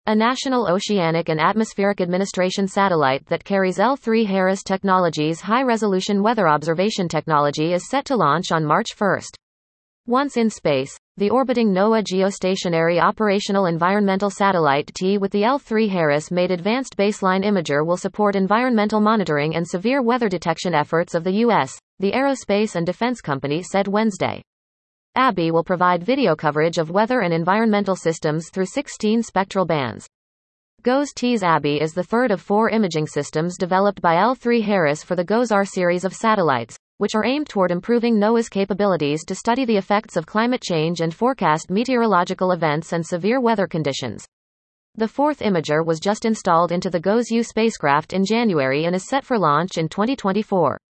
A National Oceanic and Atmospheric Administration satellite that carries L3 Harris Technologies' high-resolution weather observation technology is set to launch on March 1. Once in space, the orbiting NOAA Geostationary Operational Environmental Satellite T with the L3 Harris-made Advanced Baseline Imager will support environmental monitoring and severe weather detection efforts of the U.S., the Aerospace and Defense Company said Wednesday. ABI will provide video coverage of weather and environmental systems through 16 spectral bands. GOES-T's ABI is the third of 4 imaging systems developed by L3 Harris for the GOES-R series of satellites, which are aimed toward improving NOAA's capabilities to study the effects of climate change and forecast meteorological events and severe weather conditions. The fourth imager was just installed into the GOES-U spacecraft in January and is set for launch in 2024.